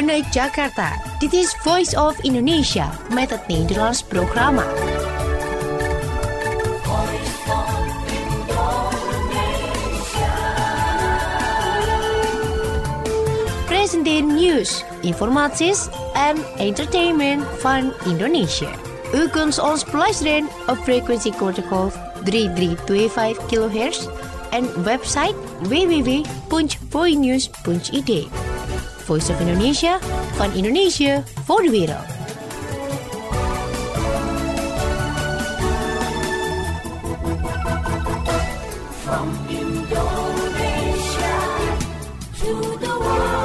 Vanuit Jakarta, dit is Voice of Indonesia met het Nederlands programma. Presenteer nieuws, informaties en entertainment van Indonesia. U kunt ons beluisteren op frequentie kortgolf 3325 kHz en website www.voinews.id. Voice of Indonesia, van Indonesië voor de wereld. From Indonesia to the world.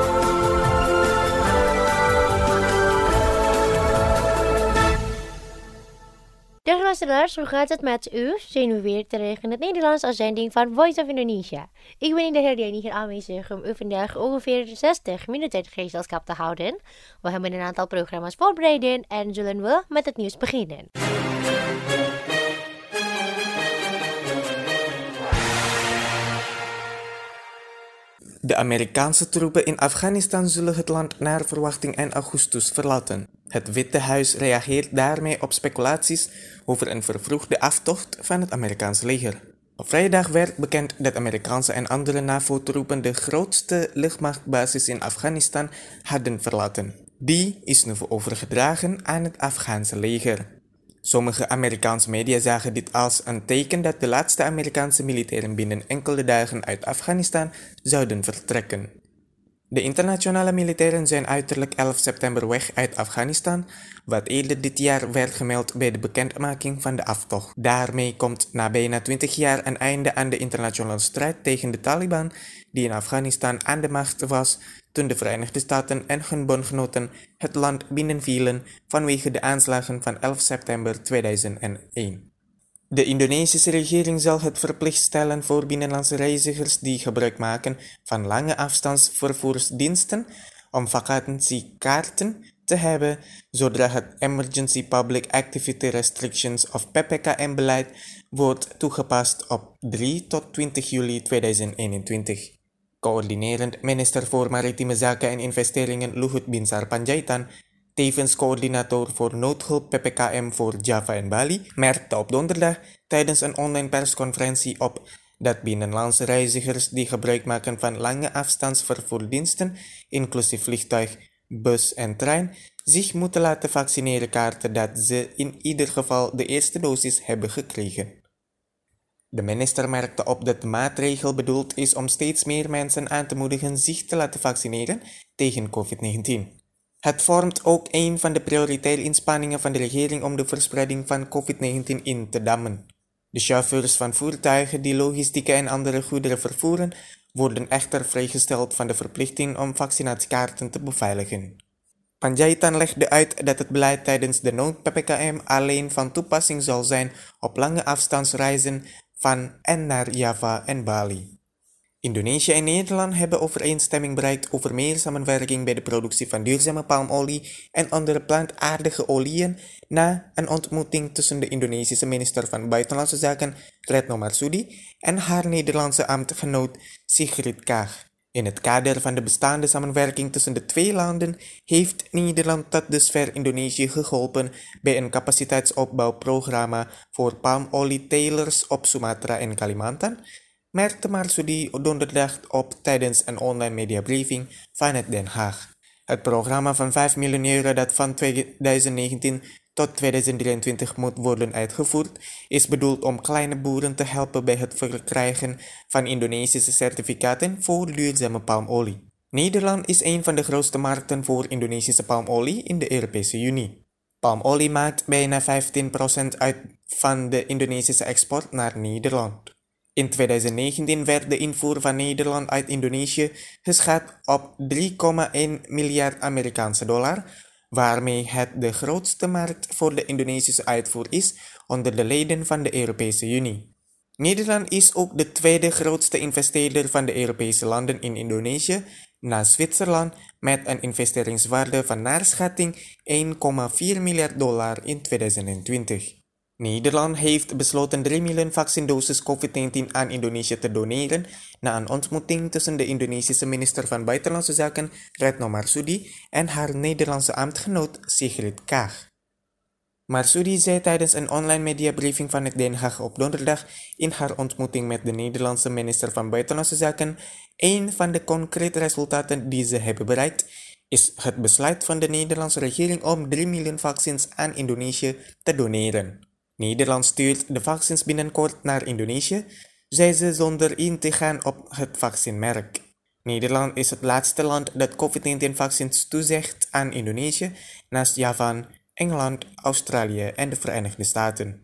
Dag luisteraars, hoe gaat het met u? Zijn we weer terug in het Nederlands uitzending van Voice of Indonesia. Ik ben in de herdenking hier aanwezig om u vandaag ongeveer 60 minuten gezelschap te houden. We hebben een aantal programma's voorbereid en zullen we met het nieuws beginnen. De Amerikaanse troepen in Afghanistan zullen het land naar verwachting eind augustus verlaten. Het Witte Huis reageert daarmee op speculaties over een vervroegde aftocht van het Amerikaanse leger. Op vrijdag werd bekend dat Amerikaanse en andere NAVO-troepen de grootste luchtmachtbasis in Afghanistan hadden verlaten. Die is nu overgedragen aan het Afghaanse leger. Sommige Amerikaanse media zagen dit als een teken dat de laatste Amerikaanse militairen binnen enkele dagen uit Afghanistan zouden vertrekken. De internationale militairen zijn uiterlijk 11 september weg uit Afghanistan, wat eerder dit jaar werd gemeld bij de bekendmaking van de aftocht. Daarmee komt na bijna 20 jaar een einde aan de internationale strijd tegen de Taliban, die in Afghanistan aan de macht was toen de Verenigde Staten en hun bondgenoten het land binnenvielen vanwege de aanslagen van 11 september 2001. De Indonesische regering zal het verplicht stellen voor binnenlandse reizigers die gebruik maken van lange afstandsvervoersdiensten om vakantiekaarten te hebben zodra het Emergency Public Activity Restrictions of PPKM-beleid wordt toegepast op 3 tot 20 juli 2021. Coördinerend minister voor Maritieme Zaken en Investeringen Luhut Binsar Panjaitan, tevens coördinator voor noodhulp PPKM voor Java en Bali, merkte op donderdag tijdens een online persconferentie op dat binnenlandse reizigers die gebruik maken van lange afstandsvervoerdiensten, inclusief vliegtuig, bus en trein, zich moeten laten vaccineren kaarten dat ze in ieder geval de eerste dosis hebben gekregen. De minister merkte op dat de maatregel bedoeld is om steeds meer mensen aan te moedigen zich te laten vaccineren tegen COVID-19. Het vormt ook een van de prioritaire inspanningen van de regering om de verspreiding van COVID-19 in te dammen. De chauffeurs van voertuigen die logistieke en andere goederen vervoeren, worden echter vrijgesteld van de verplichting om vaccinatiekaarten te beveiligen. Panjaitan legde uit dat het beleid tijdens de nood-PPKM alleen van toepassing zal zijn op lange afstandsreizen van en naar Java en Bali. Indonesië en Nederland hebben overeenstemming bereikt over meer samenwerking bij de productie van duurzame palmolie en andere plantaardige oliën na een ontmoeting tussen de Indonesische minister van Buitenlandse Zaken Retno Marsudi en haar Nederlandse ambtgenoot Sigrid Kaag. In het kader van de bestaande samenwerking tussen de twee landen heeft Nederland tot dusver Indonesië geholpen bij een capaciteitsopbouwprogramma voor palmolietelers op Sumatra en Kalimantan, merkte Marsudi donderdag op tijdens een online mediabriefing vanuit Den Haag. Het programma van 5 miljoen euro dat van 2019 tot 2023 moet worden uitgevoerd, is bedoeld om kleine boeren te helpen bij het verkrijgen van Indonesische certificaten voor duurzame palmolie. Nederland is een van de grootste markten voor Indonesische palmolie in de Europese Unie. Palmolie maakt bijna 15% uit van de Indonesische export naar Nederland. In 2019 werd de invoer van Nederland uit Indonesië geschat op 3,1 miljard Amerikaanse dollar, waarmee het de grootste markt voor de Indonesische uitvoer is onder de leden van de Europese Unie. Nederland is ook de tweede grootste investeerder van de Europese landen in Indonesië, na Zwitserland, met een investeringswaarde van naar schatting 1,4 miljard dollar in 2020. Nederland heeft besloten 3 miljoen vaccindosis COVID-19 aan Indonesië te doneren na een ontmoeting tussen de Indonesische minister van Buitenlandse Zaken Retno Marsudi en haar Nederlandse ambtgenoot Sigrid Kaag. Marsudi zei tijdens een online mediabriefing van het Den Haag op donderdag in haar ontmoeting met de Nederlandse minister van Buitenlandse Zaken: een van de concrete resultaten die ze hebben bereikt is het besluit van de Nederlandse regering om 3 miljoen vaccins aan Indonesië te doneren. Nederland stuurt de vaccins binnenkort naar Indonesië, zei ze zonder in te gaan op het vaccinmerk. Nederland is het laatste land dat COVID-19-vaccins toezegt aan Indonesië, naast Japan, Engeland, Australië en de Verenigde Staten.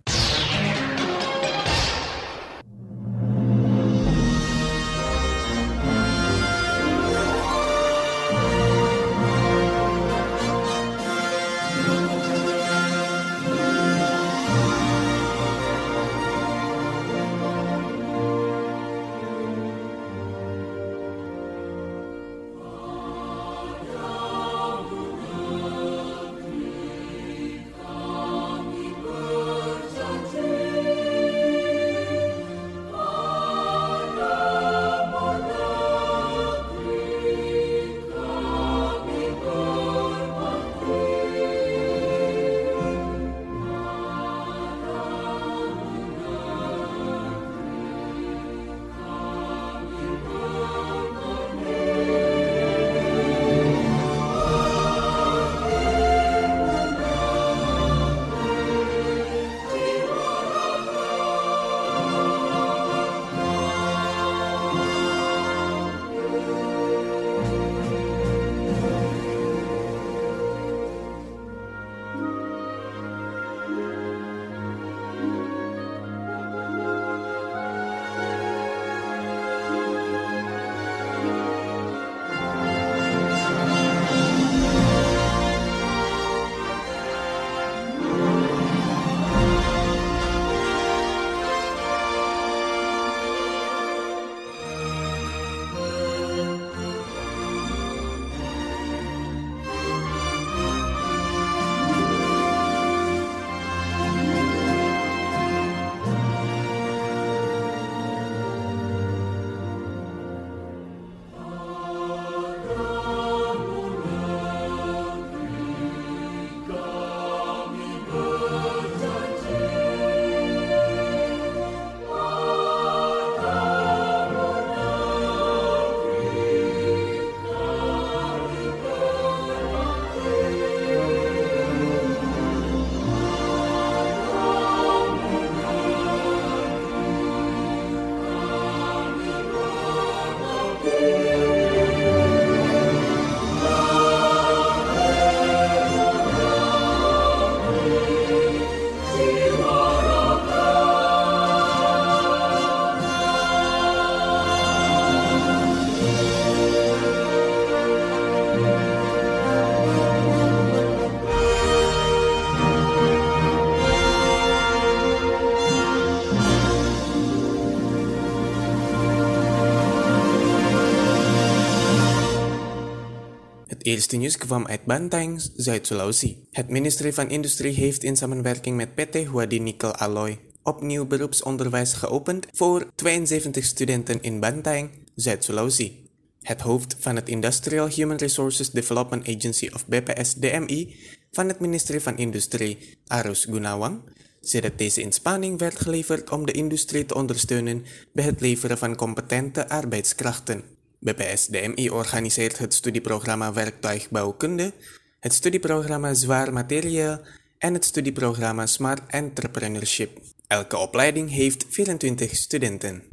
Het eerste nieuws kwam uit Bantaeng, Zuid-Sulawesi. Het ministerie van Industrie heeft in samenwerking met PT Huadi Nickel Alloy opnieuw beroepsonderwijs geopend voor 72 studenten in Bantaeng, Zuid-Sulawesi. Het hoofd van het Industrial Human Resources Development Agency of BPS-DMI van het ministerie van Industrie, Arus Gunawang, zei dat deze inspanning werd geleverd om de industrie te ondersteunen bij het leveren van competente arbeidskrachten. BPS-DMI organiseert het studieprogramma Werktuigbouwkunde, het studieprogramma Zwaar Materieel en het studieprogramma Smart Entrepreneurship. Elke opleiding heeft 24 studenten.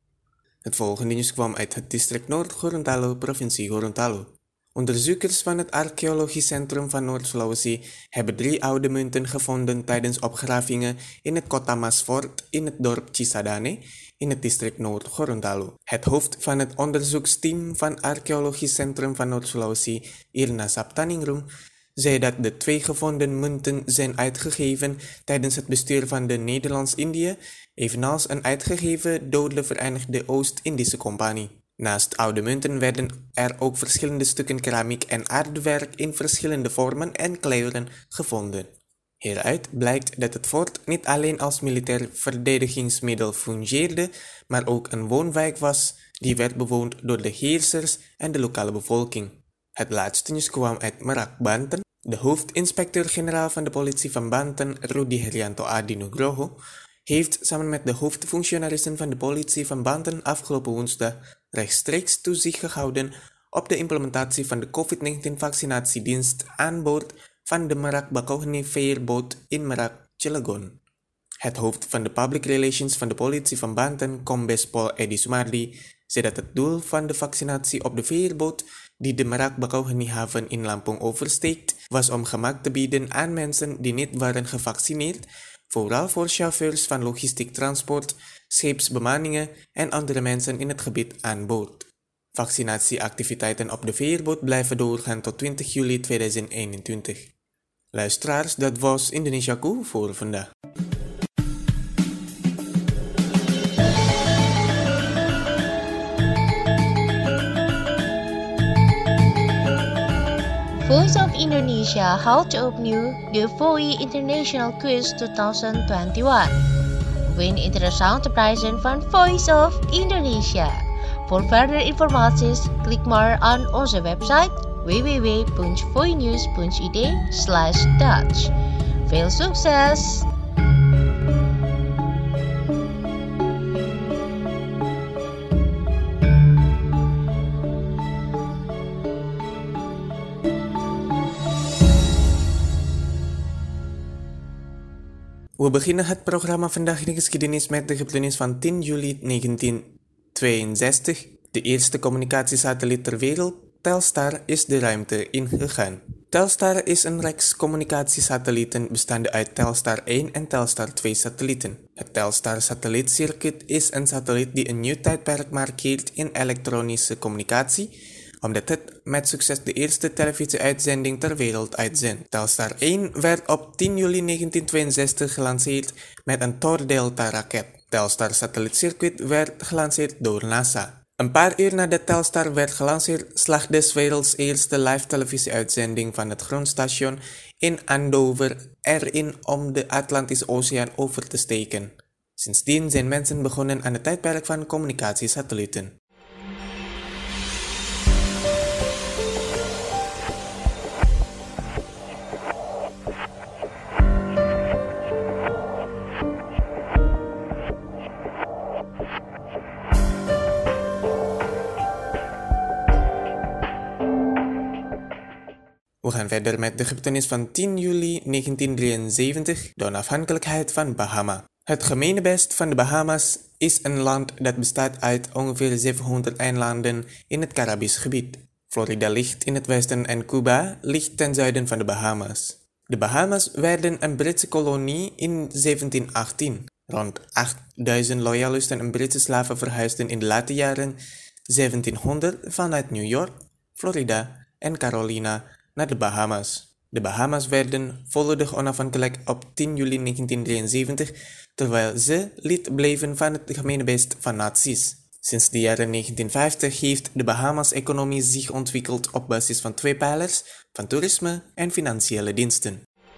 Het volgende nieuws kwam uit het district Noord-Gorontalo, provincie Gorontalo. Onderzoekers van het Archeologisch Centrum van Noord-Sulawesi hebben 3 oude munten gevonden tijdens opgravingen in het Kota Masfort in het dorp Cisadane in het district Noord-Gorontalo. Het hoofd van het onderzoeksteam van Archeologisch Centrum van Noord-Sulawesi, Irna Saptaningrum, zei dat de 2 gevonden munten zijn uitgegeven tijdens het bestuur van de Nederlands-Indië, evenals een uitgegeven door de Verenigde Oost-Indische Compagnie. Naast oude munten werden er ook verschillende stukken keramiek en aardewerk in verschillende vormen en kleuren gevonden. Hieruit blijkt dat het fort niet alleen als militair verdedigingsmiddel fungeerde, maar ook een woonwijk was die werd bewoond door de heersers en de lokale bevolking. Het laatste nieuws kwam uit Merak, Banten. De hoofdinspecteur-generaal van de politie van Banten, Rudy Herianto Adi Nugroho, heeft samen met de hoofdfunctionarissen van de politie van Banten afgelopen woensdag rechtstreeks toezicht gehouden op de implementatie van de COVID-19-vaccinatiedienst aan boord van de Merak Bakauheni veerboot in Merak, Cilegon. Het hoofd van de Public Relations van de politie van Banten, Kombes Pol Edi Sumardi, zei dat het doel van de vaccinatie op de veerboot die de Merak Bakauheni haven in Lampung oversteekt, was om gemak te bieden aan mensen die niet waren gevaccineerd, vooral voor chauffeurs van logistiek transport, scheepsbemanningen en andere mensen in het gebied aan boord. Vaccinatieactiviteiten op de veerboot blijven doorgaan tot 20 juli 2021. Luisteraars, dat was Indonesiaku voor vandaag. Voice of Indonesia houdt opnieuw de VOI International Quiz 2021. Win interessante prijzen van Voice of Indonesia. Voor verdere informaties klik maar aan onze website www.voinews.id/Dutch. Veel succes! We beginnen het programma Vandaag in de Geschiedenis met de gebeurtenis van 10 juli 1962. De eerste communicatiesatelliet ter wereld, Telstar, is de ruimte ingegaan. Telstar is een reeks communicatiesatellieten bestaande uit Telstar 1 en Telstar 2 satellieten. Het Telstar-satellietcircuit is een satelliet die een nieuw tijdperk markeert in elektronische communicatie, omdat het met succes de eerste televisieuitzending ter wereld uitzendt. Telstar 1 werd op 10 juli 1962 gelanceerd met een Thor Delta-raket. Telstar-satellietcircuit werd gelanceerd door NASA. Een paar uur nadat Telstar werd gelanceerd, slag de werelds eerste live televisieuitzending van het grondstation in Andover erin om de Atlantische Oceaan over te steken. Sindsdien zijn mensen begonnen aan het tijdperk van communicatiesatellieten. We gaan verder met de gebeurtenis van 10 juli 1973, de onafhankelijkheid van Bahama. Het gemeenebest van de Bahama's is een land dat bestaat uit ongeveer 700 eilanden in het Caribisch gebied. Florida ligt in het westen en Cuba ligt ten zuiden van de Bahama's. De Bahama's werden een Britse kolonie in 1718. Rond 8000 loyalisten en Britse slaven verhuisden in de late jaren 1700 vanuit New York, Florida en Carolina naar de Bahama's. De Bahama's werden volledig onafhankelijk op 10 juli 1973, terwijl ze lid bleven van het gemeenebest van naties. Sinds de jaren 1950 heeft de Bahama's-economie zich ontwikkeld op basis van twee pijlers, van toerisme en financiële diensten.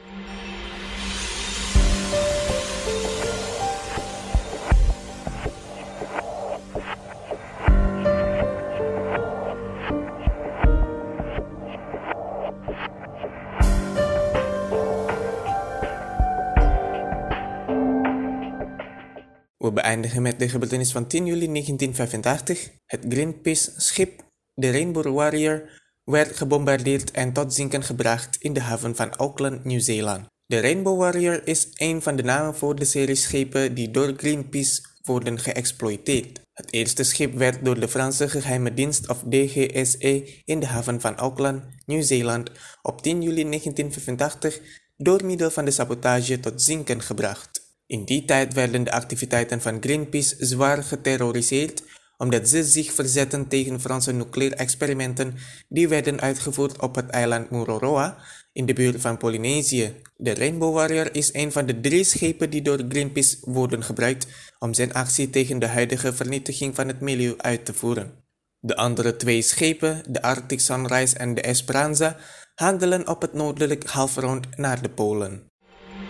We beëindigen met de gebeurtenis van 10 juli 1985. Het Greenpeace-schip, de Rainbow Warrior, werd gebombardeerd en tot zinken gebracht in de haven van Auckland, Nieuw-Zeeland. De Rainbow Warrior is een van de namen voor de serie schepen die door Greenpeace worden geëxploiteerd. Het eerste schip werd door de Franse geheime dienst of DGSE in de haven van Auckland, Nieuw-Zeeland op 10 juli 1985 door middel van de sabotage tot zinken gebracht. In die tijd werden de activiteiten van Greenpeace zwaar geterroriseerd omdat ze zich verzetten tegen Franse nucleaire experimenten die werden uitgevoerd op het eiland Mururoa in de buurt van Polynesië. De Rainbow Warrior is een van de 3 schepen die door Greenpeace worden gebruikt om zijn actie tegen de huidige vernietiging van het milieu uit te voeren. De andere 2 schepen, de Arctic Sunrise en de Esperanza, handelen op het noordelijk halfrond naar de Polen.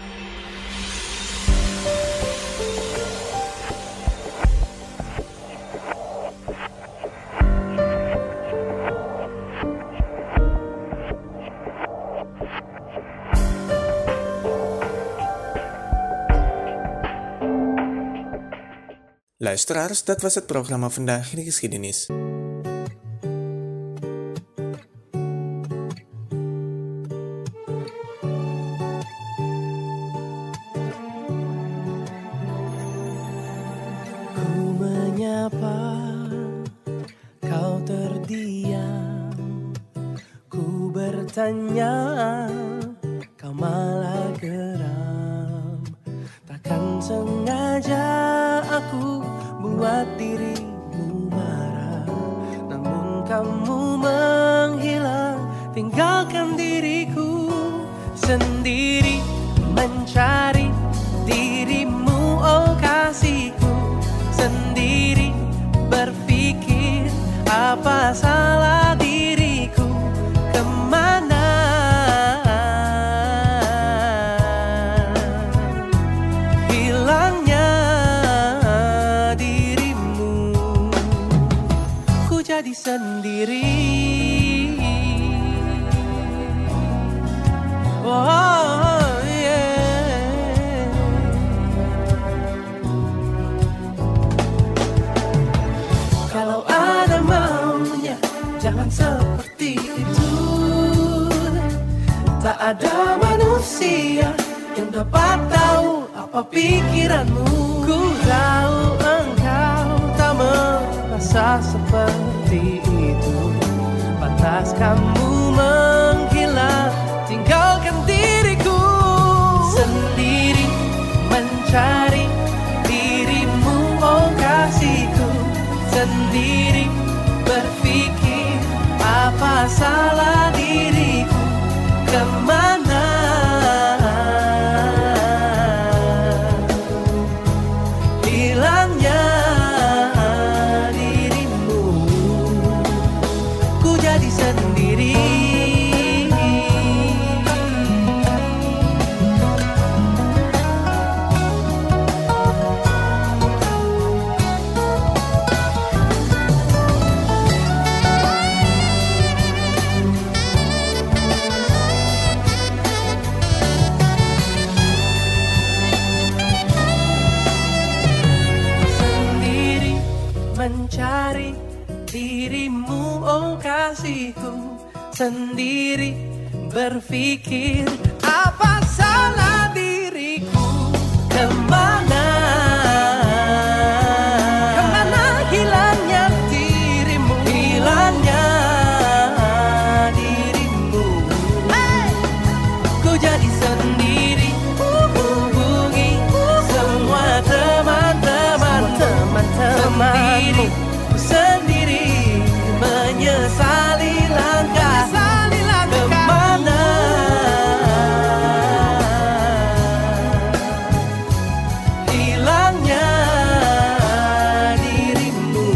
Luisteraars, dat was het programma Vandaag in de Geschiedenis. Ku menyapa, kau terdiam. Ku bertanya, kau malah geram. Takkan sengaja aku buat dirimu marah, namun kamu menghilang, tinggalkan diriku sendiri mencari dirimu, oh kasihku. Sendiri berpikir apa salah diriku, kemana hilangnya dirimu. Ku jadi sendiri. Oh yeah. Kalau ada maunya, jangan seperti itu. Tak ada manusia yang dapat tahu apa pikiranmu. Ku tahu engkau tak merasa seperti itu. Pantas kamu menghilang, tinggalkan diriku sendiri mencari dirimu, oh kasihku. Sendiri berpikir apa salah diriku, kemana hilangnya dirimu. Ku jadi sendiri. Mencari dirimu, oh kasihku. Sendiri berpikir apa salah diriku, kemana hilangnya dirimu, hilangnya dirimu. Hey! Ku jadi sendiri, hubungi semua teman-temanmu. Sendiri menyesali langkah, kemana hilangnya dirimu.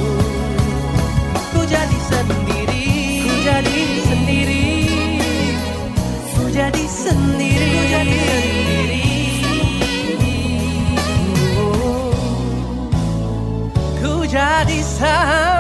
Ku jadi sendiri, ku jadi sendiri, ku jadi sendiri, ku jadi sendiri. Ku jadi sendiri.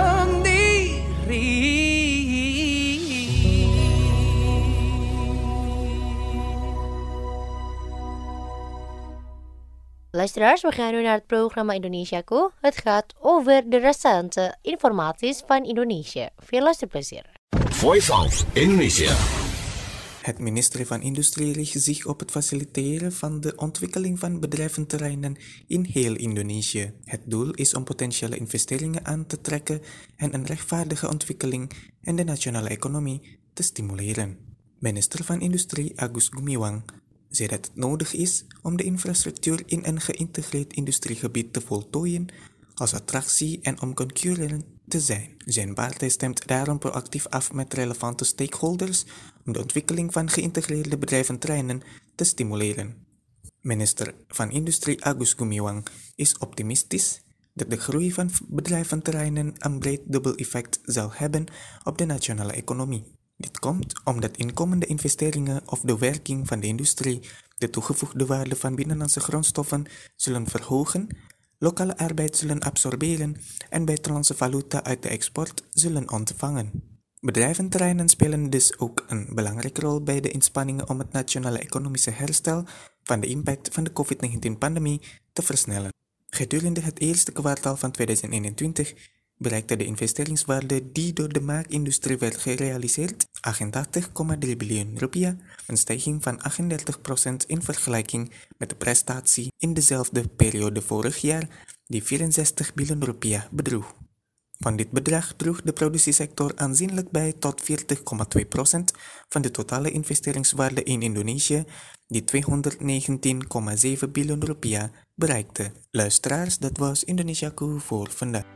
Luisteraars, we gaan nu naar het programma Indonesiaku. Het gaat over de recente informaties van Indonesië. Veel luisterplezier. Voice of Indonesia. Het ministerie van Industrie richt zich op het faciliteren van de ontwikkeling van bedrijventerreinen in heel Indonesië. Het doel is om potentiële investeringen aan te trekken en een rechtvaardige ontwikkeling in de nationale economie te stimuleren. Minister van Industrie Agus Gumiwang zei dat het nodig is om de infrastructuur in een geïntegreerd industriegebied te voltooien als attractie en om concurrerend te zijn. Zijn partij stemt daarom proactief af met relevante stakeholders om de ontwikkeling van geïntegreerde bedrijventerreinen te stimuleren. Minister van Industrie Agus Gumiwang is optimistisch dat de groei van bedrijventerreinen een breed dubbel effect zal hebben op de nationale economie. Dit komt omdat inkomende investeringen of de werking van de industrie de toegevoegde waarde van binnenlandse grondstoffen zullen verhogen, lokale arbeid zullen absorberen en buitenlandse valuta uit de export zullen ontvangen. Bedrijventerreinen spelen dus ook een belangrijke rol bij de inspanningen om het nationale economische herstel van de impact van de COVID-19-pandemie te versnellen. Gedurende het eerste kwartaal van 2021 bereikte de investeringswaarde die door de maakindustrie werd gerealiseerd 88,3 biljoen rupiah, een stijging van 38% in vergelijking met de prestatie in dezelfde periode vorig jaar, die 64 biljoen rupiah bedroeg. Van dit bedrag droeg de productiesector aanzienlijk bij tot 40,2% van de totale investeringswaarde in Indonesië, die 219,7 biljoen rupiah bereikte. Luisteraars, dat was Indonesiaku voor vandaag.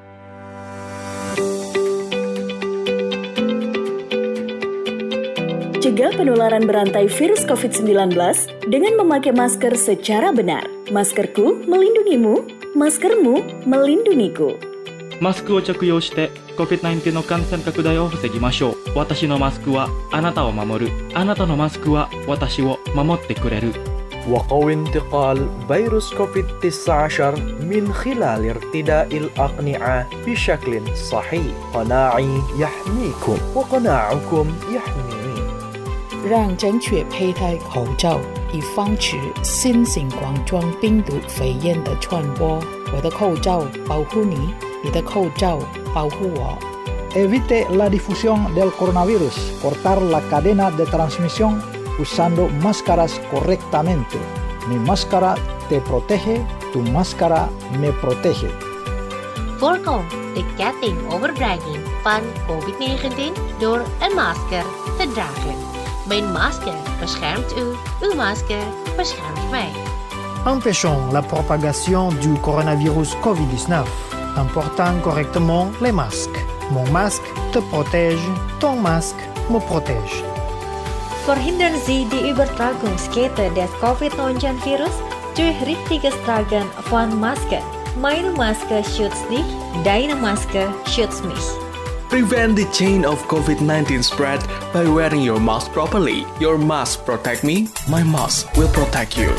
Cegah penularan berantai virus COVID-19 dengan memakai masker secara benar. Maskerku melindungimu, maskermu melindungiku. マスクを着用して COVID-19 の感染拡大を防ぎましょう。私のマスクはあなたを守る。あなたのマスクは私を守ってくれる。 وقوي انتقال فيروس كوفيد-19 من خلال ارتداء الأقنعة بشكل صحيح. قناعي يحميكم وقناعكم يحميني. 让正确佩戴口罩，以防止新型冠状病毒肺炎的传播。我的口罩保护你，你的口罩保护我。 Evite la difusión del coronavirus. Cortar la cadena de transmisión usando máscaras correctamente. Mi máscara te protege, tu máscara me protege. Voorkom de ketting overbrenging van COVID-19 door een masker te dragen. Mijn masker beschermt u, uw masker beschermt mij. Empêchons la propagation du coronavirus COVID-19 en portant correctement les masques. Mon masque te protège, ton masque me protège. Verhindern Sie die Übertragungskette des Covid-19-Virus durch richtiges Tragen von Masken. Meine Maske schützt dich, deine Maske schützt mich. Prevent the chain of COVID-19 spread by wearing your mask properly. Your mask protect me, my mask will protect you.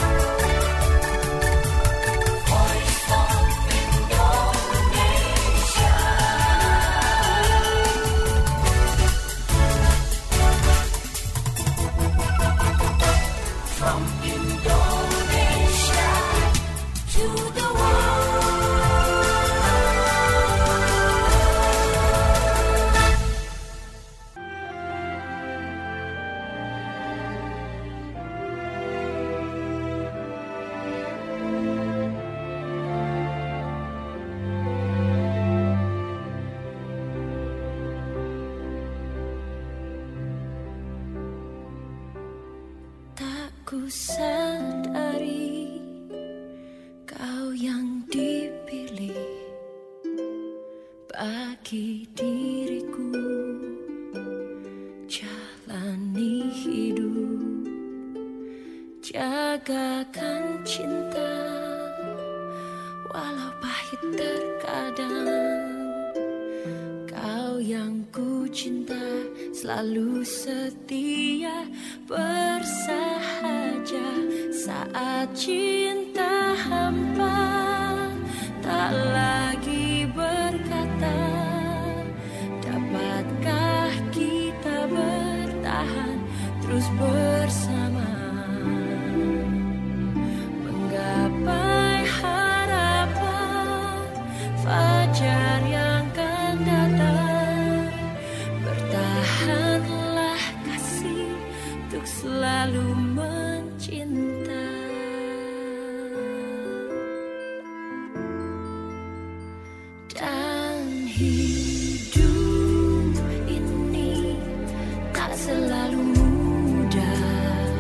Ku sadari kau yang dipilih bagi diriku, jalani hidup, jagakan cinta walau pahit terkadang. Kau yang ku cinta selalu setia bersahaja saat cinta hampa, tak lagi berkata dapatkah kita bertahan terus bersama, menggapai harapan fajar yang akan datang. Bertahanlah kasih untuk selalu mencinta. Dan hidup ini tak selalu mudah.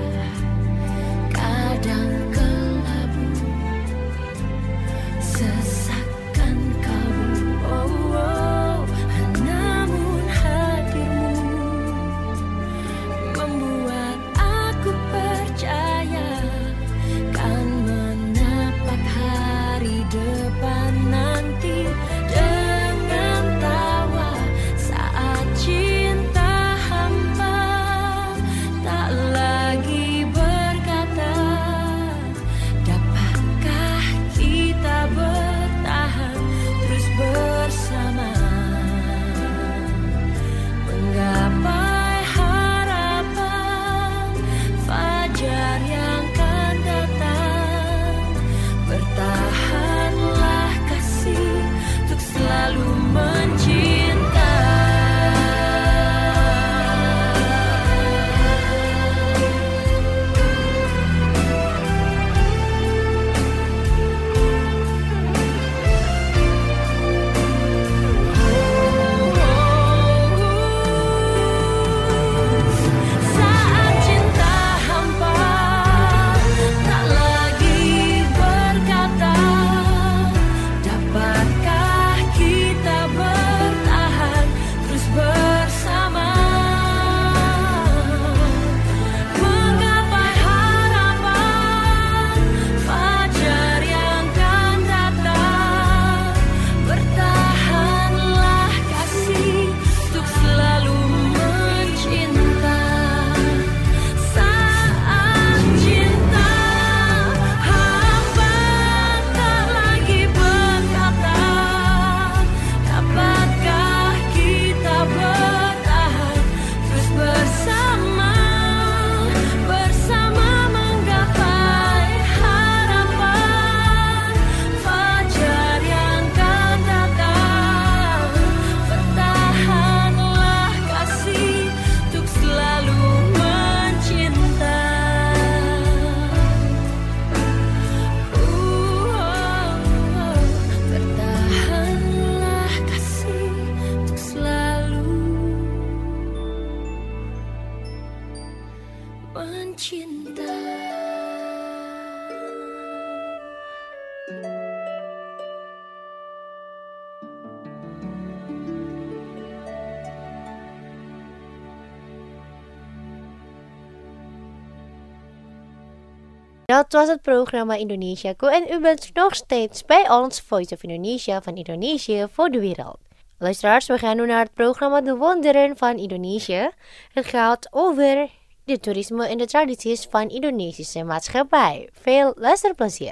Dat was het programma Indonesia Go en u bent nog steeds bij ons Voice of Indonesia van Indonesië voor de wereld. Luisteraars, we gaan nu naar het programma De Wonderen van Indonesië. Het gaat over de toerisme en de tradities van Indonesische maatschappij. Veel luisterplezier.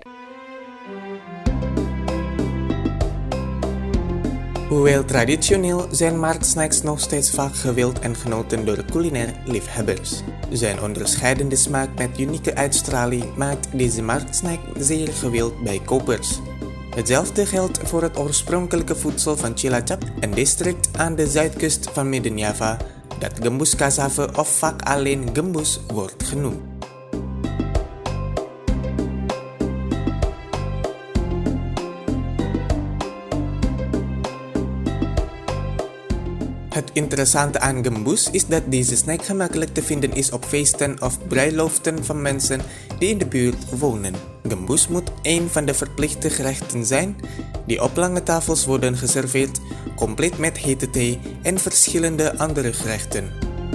Hoewel traditioneel zijn marktsnacks nog steeds vaak gewild en genoten door culinair liefhebbers. Zijn onderscheidende smaak met unieke uitstraling maakt deze marktsnack zeer gewild bij kopers. Hetzelfde geldt voor het oorspronkelijke voedsel van Cilacap, een district aan de zuidkust van Midden-Java, dat gembus cassave of vaak alleen gembus wordt genoemd. Het interessante aan gembus is dat deze snack gemakkelijk te vinden is op feesten of bruiloften van mensen die in de buurt wonen. Gembus moet een van de verplichte gerechten zijn die op lange tafels worden geserveerd, compleet met hete thee en verschillende andere gerechten.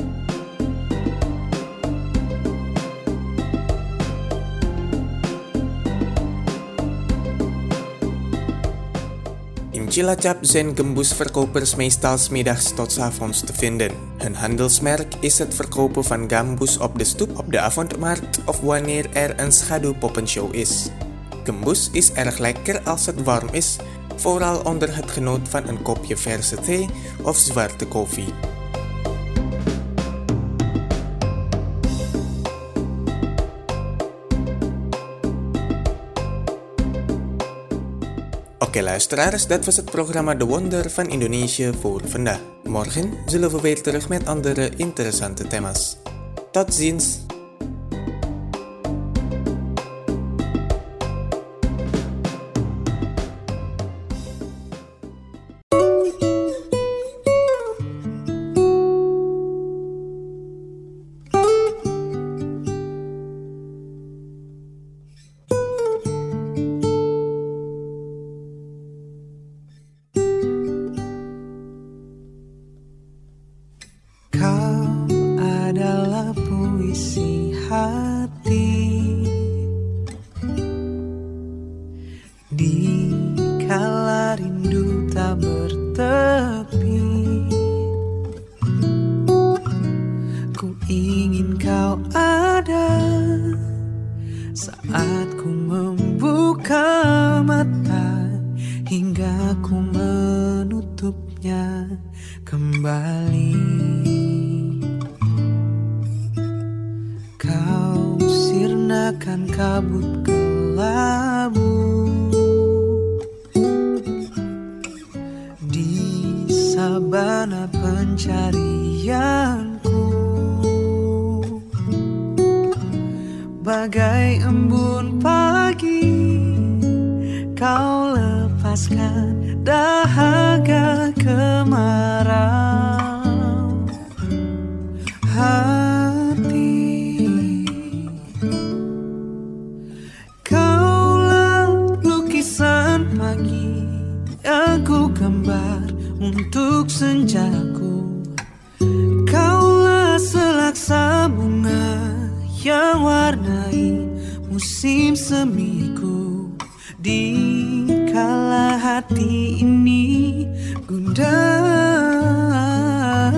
In Cilacap zijn gembusverkopers meestal 's middags tot 's avonds te vinden. Hun handelsmerk is het verkopen van gambus op de stoep, op de avondmarkt of wanneer er een schaduwpoppenshow is. Gembus is erg lekker als het warm is, vooral onder het genot van een kopje verse thee of zwarte koffie. Oké luisteraars, dat was het programma De Wonder van Indonesië voor vandaag. Morgen zullen we weer terug met andere interessante thema's. Tot ziens! Bagai embun pagi, kau lepaskan dahaga kemarau hati. Kaulah lukisan pagi yang ku gambar untuk senjaku. Kaulah selaksa bunga yang warnai musim semiku. Di kala hati ini gundah,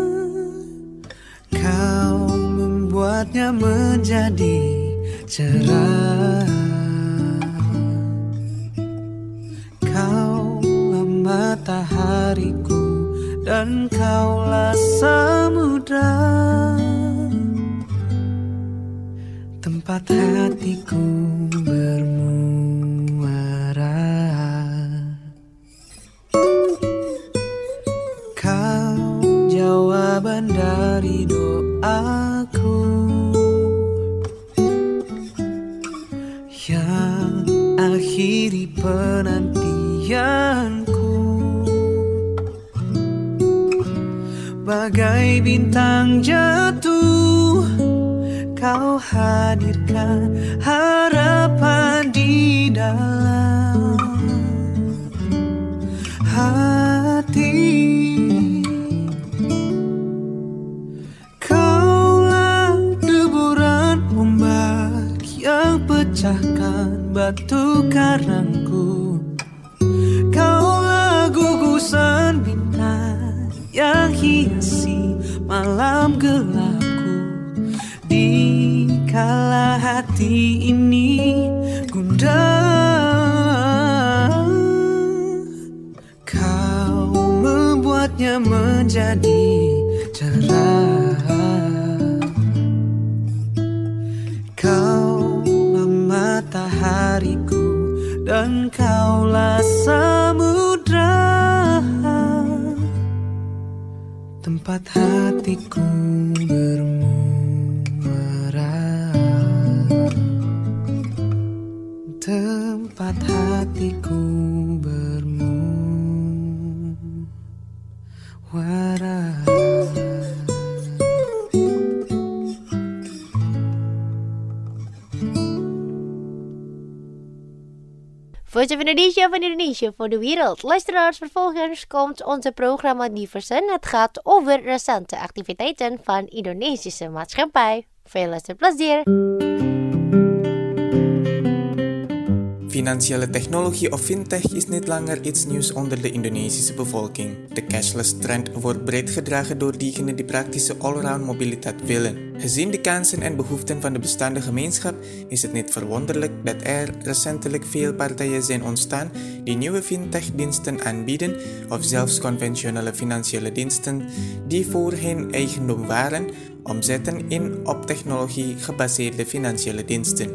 kau membuatnya menjadi cerah. Kaulah matahariku dan kaulah samudra, tempat hatiku bermuara. Kau jawaban dari doaku yang akhiri penantianku. Bagai bintang jatuh, kau hadirkan harapan di dalam hati. Kaulah deburan ombak yang sekarangku. Kaulah gugusan bintang yang hiasi malam gelapku. Di kala hati ini gundah, kau membuatnya menjadi cerah. Kaulah matahariku dan kaulah samudra, tempat hatiku bermuara, tempat hatiku bermuara. Voice of Indonesia van Indonesia voor de wereld. Luisteraars, vervolgens komt onze programma Diversen. Het gaat over recente activiteiten van Indonesische maatschappij. Veel luisterplezier. Financiële technologie of fintech is niet langer iets nieuws onder de Indonesische bevolking. De cashless trend wordt breed gedragen door diegenen die praktische allround mobiliteit willen. Gezien de kansen en behoeften van de bestaande gemeenschap is het niet verwonderlijk dat er recentelijk veel partijen zijn ontstaan die nieuwe fintech-diensten aanbieden of zelfs conventionele financiële diensten die voorheen eigendom waren, omzetten in op technologie gebaseerde financiële diensten.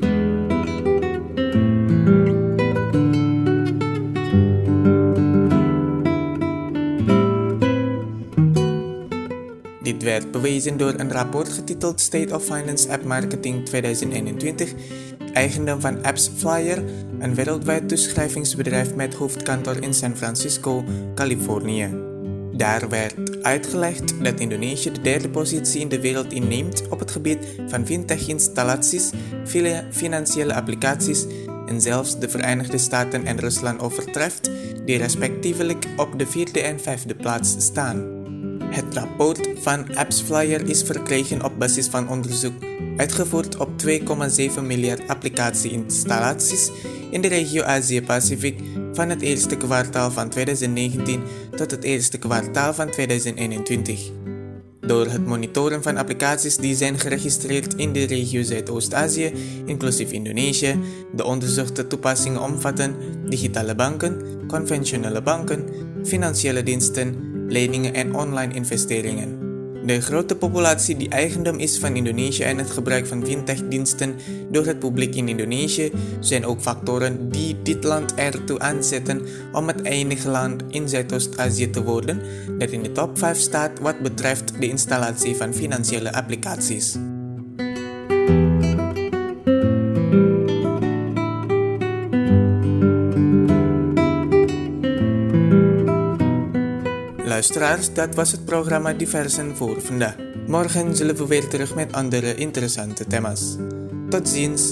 Dit werd bewezen door een rapport getiteld State of Finance App Marketing 2021, eigendom van AppsFlyer, een wereldwijd toeschrijvingsbedrijf met hoofdkantoor in San Francisco, Californië. Daar werd uitgelegd dat Indonesië de derde positie in de wereld inneemt op het gebied van fintech-installaties, financiële applicaties en zelfs de Verenigde Staten en Rusland overtreft, die respectievelijk op de 4e en 5e plaats staan. Het rapport van AppsFlyer is verkregen op basis van onderzoek uitgevoerd op 2,7 miljard applicatie-installaties in de regio Azië-Pacific van het eerste kwartaal van 2019 tot het eerste kwartaal van 2021. Door het monitoren van applicaties die zijn geregistreerd in de regio Zuidoost-Azië, inclusief Indonesië, de onderzochte toepassingen omvatten digitale banken, conventionele banken, financiële diensten, leningen en online investeringen. De grote populatie die eigendom is van Indonesië en het gebruik van fintech-diensten door het publiek in Indonesië zijn ook factoren die dit land ertoe aanzetten om het enige land in Zuidoost-Azië te worden dat in de top 5 staat wat betreft de installatie van financiële applicaties. Luisteraars, dat was het programma Diversen voor vandaag. Morgen zullen we weer terug met andere interessante thema's. Tot ziens!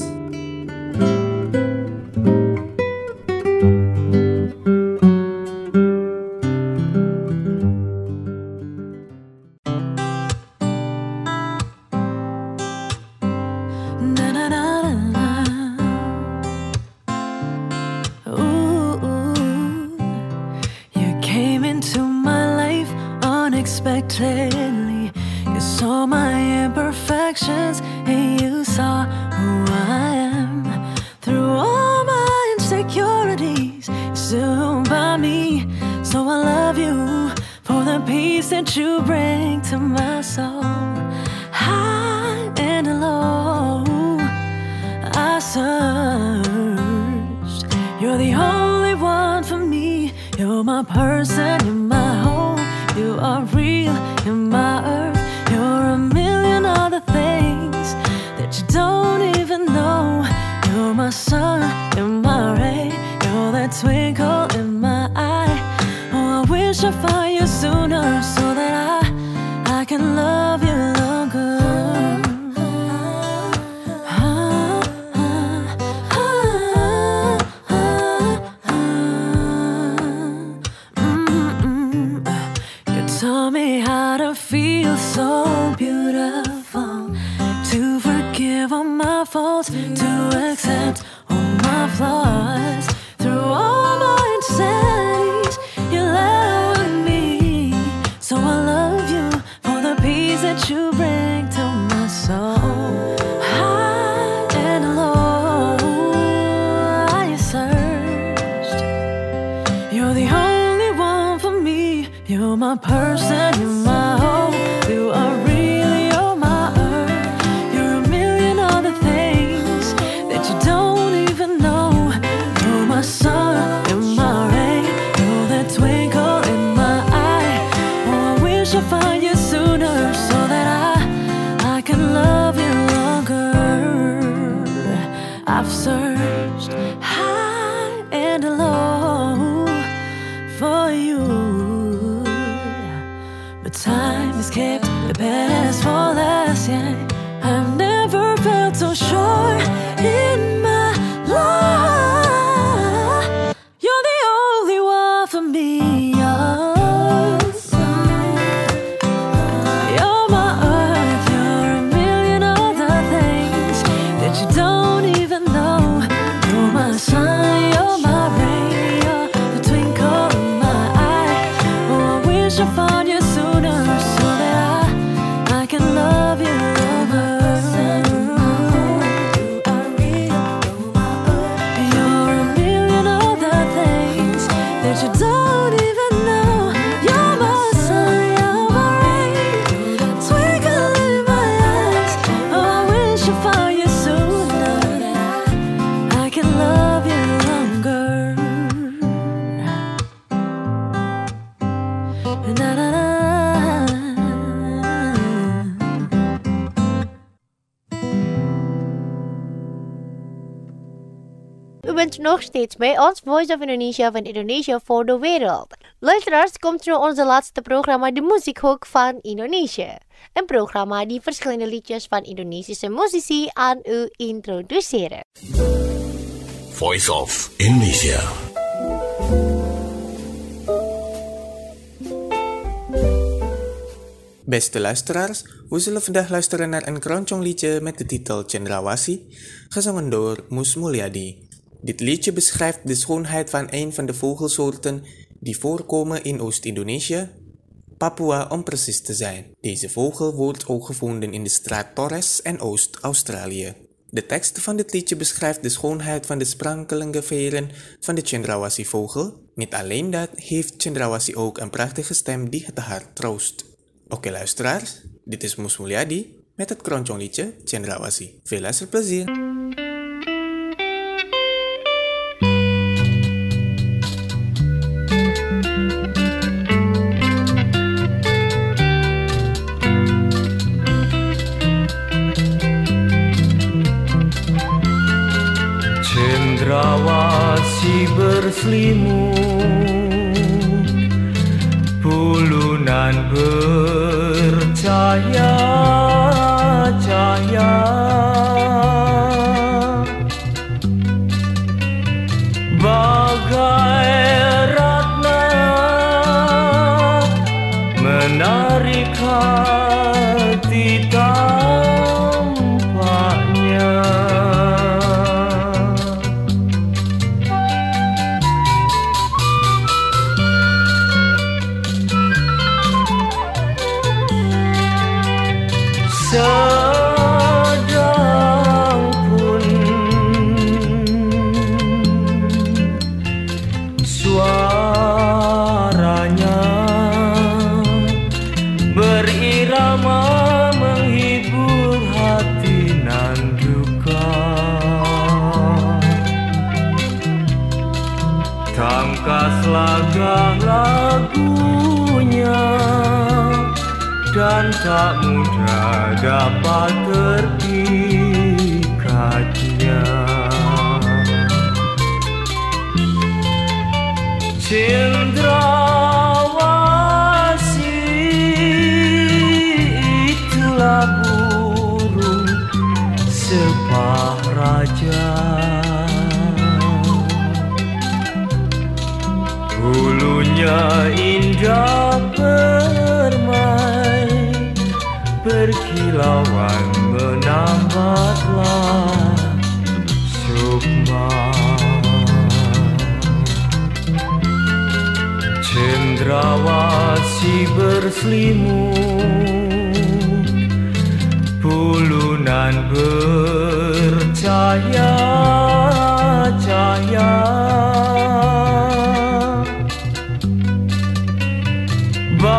unexpectedly. You saw my imperfections and you saw who I am. Through all my insecurities, you're still by me. So I love you for the peace that you bring to my soul. High and low, I searched. You're the only one for me. You're my person, you're my home. You are real, you're my earth. You're a million other things that you don't even know. You're my sun, you're my ray. You're that twinkle in my eye. Oh, I wish I'd find you sooner so that I can love you longer. Taught me how to feel so beautiful, to forgive all my faults, to accept all my flaws. You're my person, you're my hope. You are real, you're my earth. You're a million other things that you don't even know. You're my sun, you're my rain. You're that twinkle in my eye. Oh, I wish I find you sooner so that I can love you longer. I've searched high and low for you, but time has kept the best for last. Yeah, I've never felt so sure in my life. You're the only one for me. You're my earth. You're a million other things that you don't even know. You're my sun. You're my rain. You're the twinkle in my eye. Oh, I wish I found you sooner so that I can love you longer. You're a million other things that you don't even know. You're my sun, you're my rain, twinkle in my eyes. Oh, I wish I found you sooner. I can love you longer. Na, na, na. U bent nog steeds bij ons Voice of Indonesia van Indonesia voor de wereld. Luisteraars, komt nu onze laatste programma De Muziekhoek van Indonesië. Een programma die verschillende liedjes van Indonesische muzici aan u introduceren. Voice of Indonesia. Beste luisteraars, we zullen vandaag luisteren naar een keroncong liedje met de titel Cendrawasih, gezongen door Mus Mulyadi. Dit liedje beschrijft de schoonheid van een van de vogelsoorten die voorkomen in Oost-Indonesië, Papua om precies te zijn. Deze vogel wordt ook gevonden in de straat Torres en Oost-Australië. De tekst van dit liedje beschrijft de schoonheid van de sprankelende veren van de Cendrawasih-vogel. Niet alleen dat, heeft Cendrawasih ook een prachtige stem die het hart troost. Oké luisteraars, dit is Mus Mulyadi met het keroncong liedje Cendrawasih. Veel luisterplezier! Cendrawasih berselimut, bulunan bercahaya-cahaya, bagai ratna menarik hati tampaknya. Sedangpun suaranya berirama menghibur hati nan duka, tangkas lagah lagunya dan tak mudah dapat terpikatnya. Cendrawasih itulah burung sepah raja, bulunya indah permai, berkilauan menambahlah sukma. Cendrawasih berselimut, bulunan bercahaya-cahaya,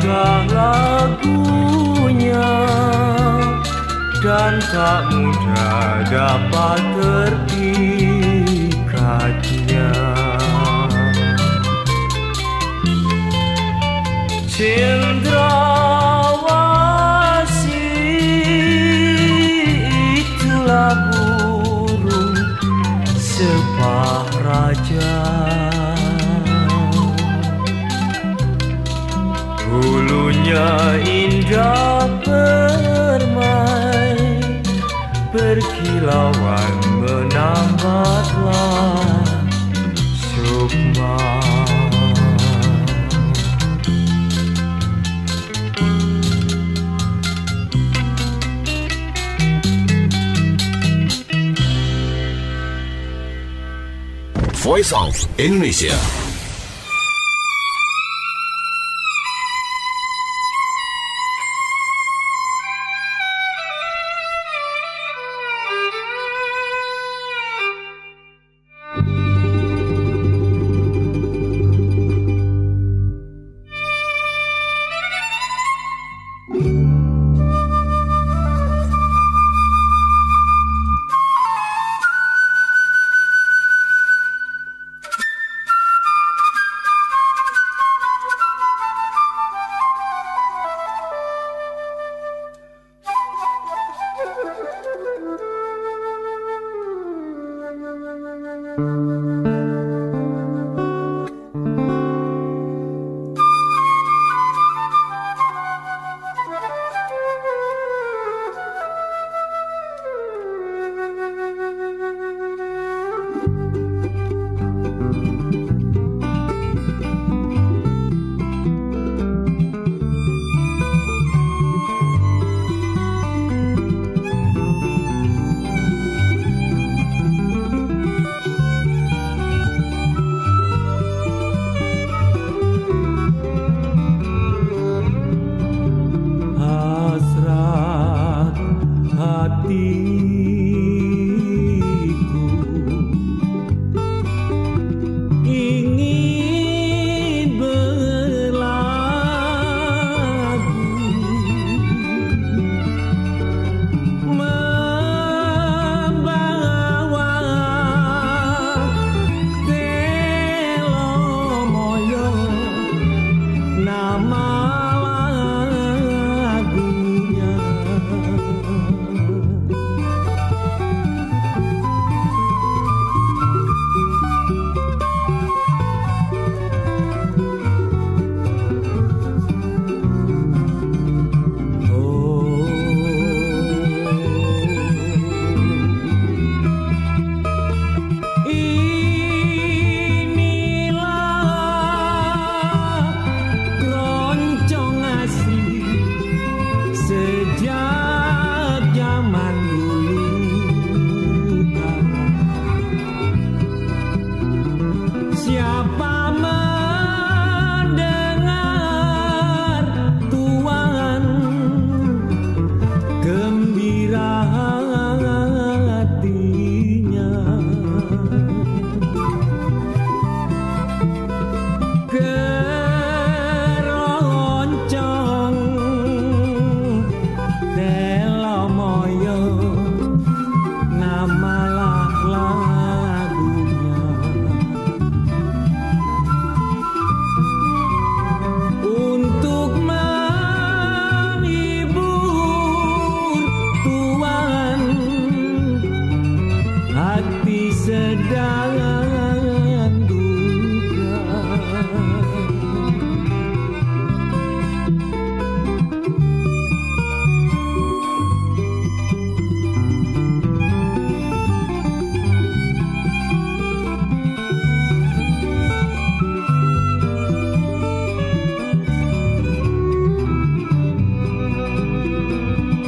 indah lagunya dan tak mudah dapat terpikatnya. Cendrawasih itulah burung sepah raja, bulunya indah permai, berkilauan menambatlah sukma. Voice of Indonesia.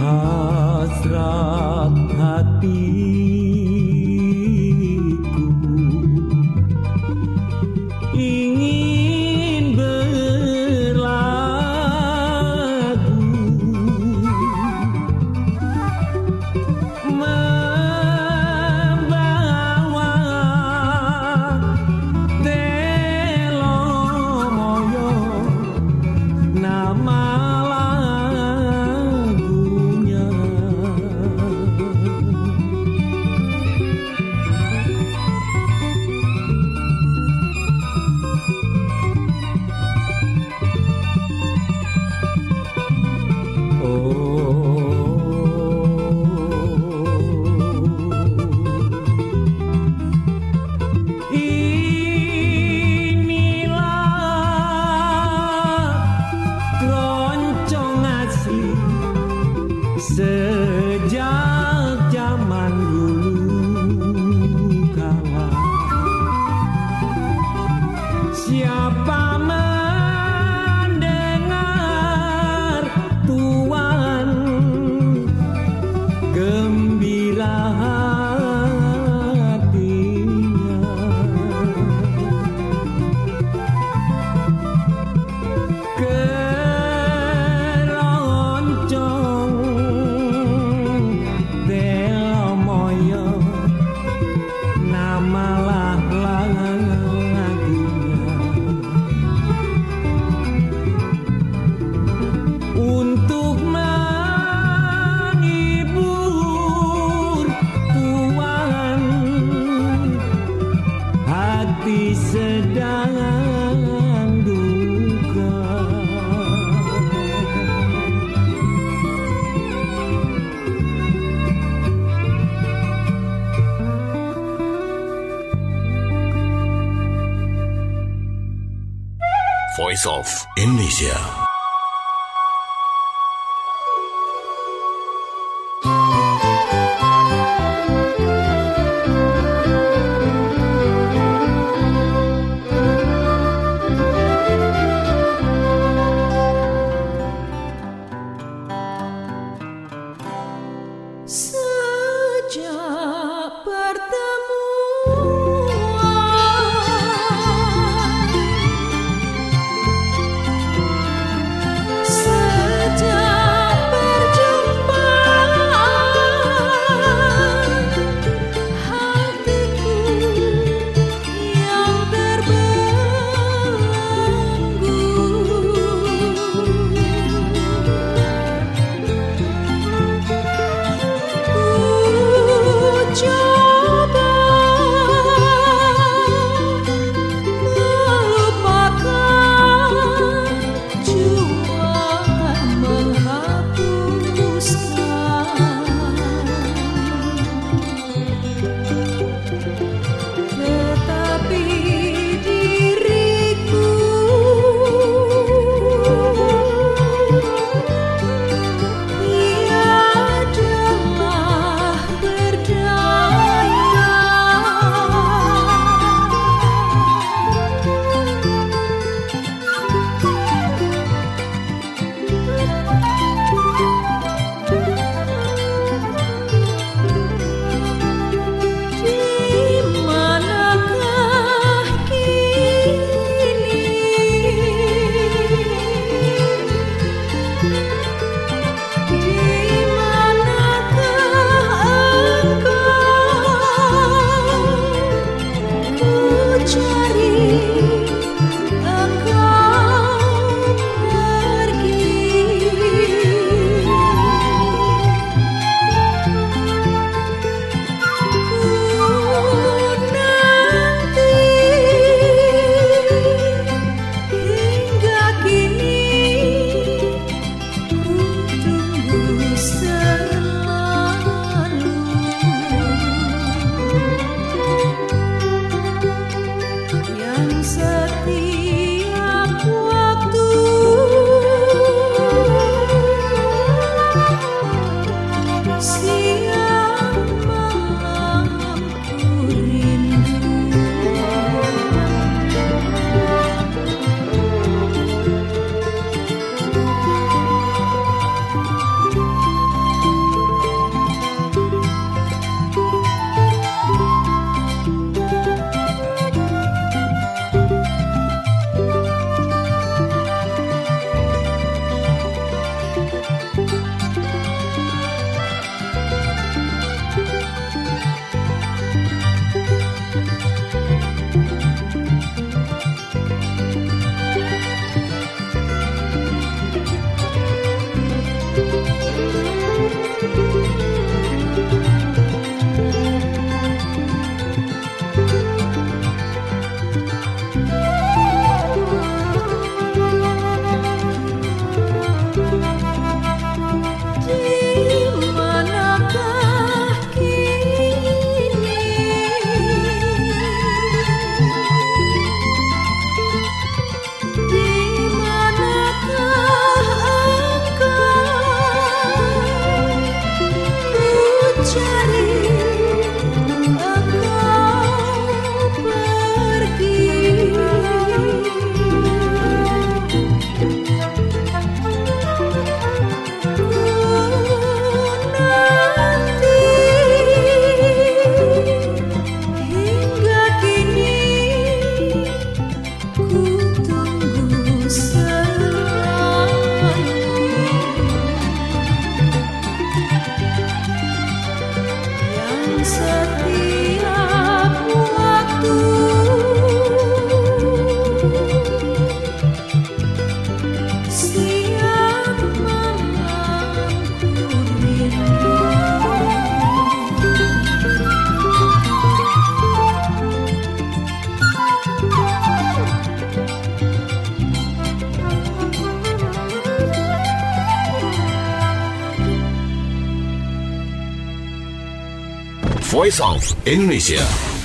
Hasrat hatiku Siapa mendengar Tuhan gembira hatinya, keroncong Delo Moyo namalah lagunya, untuk menghibur Tuhan hati sedang duka. Voice of Indonesia. Sejak pertemuan Voice of Indonesia.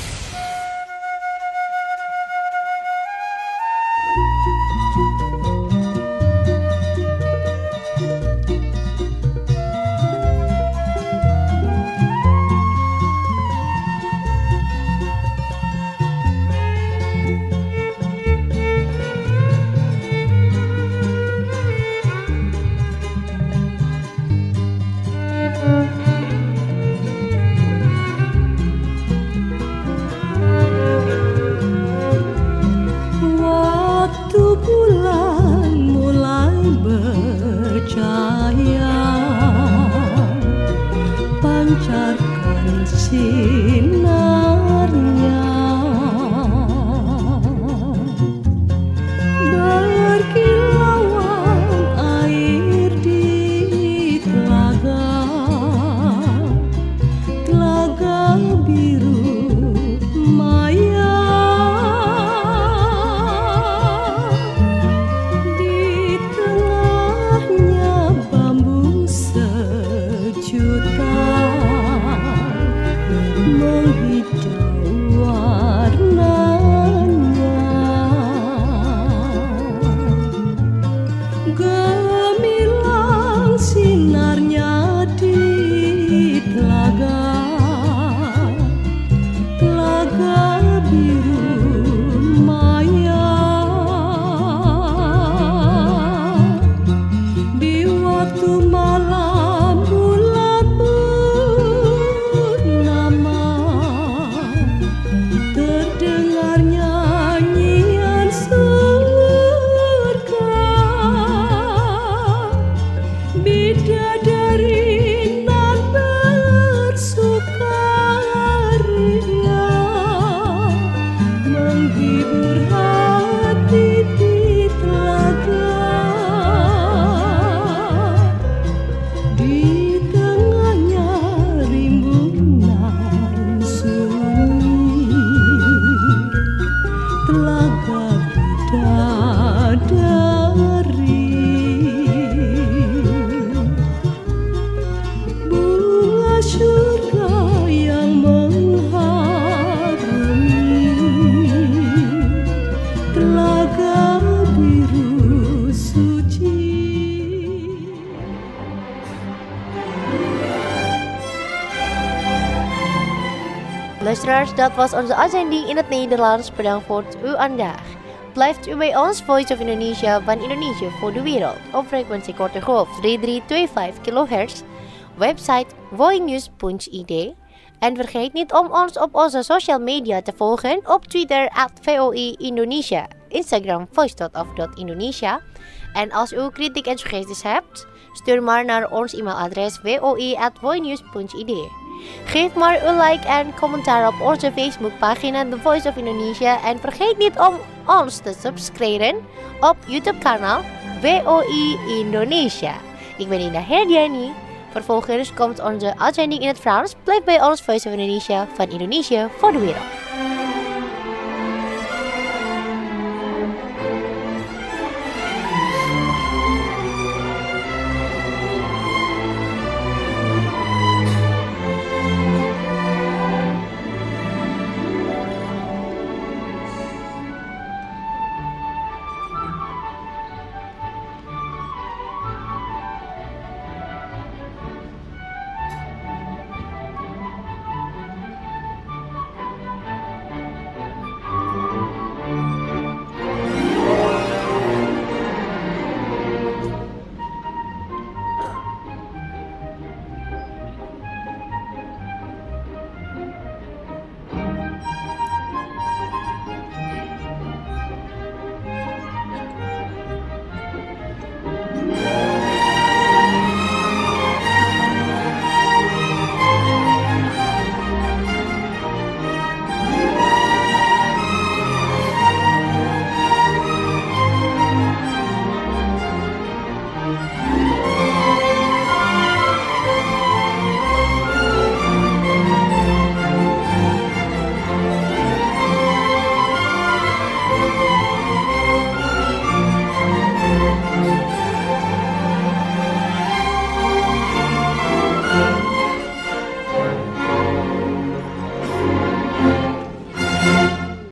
Pancarkan sinarnya, berkilauan air di telaga, telaga biru maya. Di tengahnya bambu sejuta menghijau warnanya, gemilang sinarnya di telaga, telaga biru maya. Di waktu malam bulan purnama, terdengar nyanyian surga. Bidadari nan bersukaria, menghibur hati di telaga. Di tengahnya rimbunan sunyi, telaga bidadari. Bunga surga yang mengharumi, telaga biru suci. Luisteraars, dat was onze uitzending in het Nederlands. Bedankt voor uw aandacht. Blijft u bij ons, Voice of Indonesia van Indonesië voor de wereld. Op frequentie korte golf 3325 kHz. Website voinews.id. En vergeet niet om ons op onze social media te volgen. Op Twitter @VOI Indonesia. Instagram voice.of.indonesia. En als u kritiek en suggesties hebt, stuur maar naar ons e-mailadres voi@voinews.id. Geef maar een like en commentaar op onze Facebookpagina The Voice of Indonesia. En vergeet niet om ons te subscriben op YouTube-kanaal VOI Indonesia. Ik ben Indah Herdiani. Vervolgens komt onze uitzending in het Frans. Blijf bij ons Voice of Indonesia van Indonesië voor de wereld.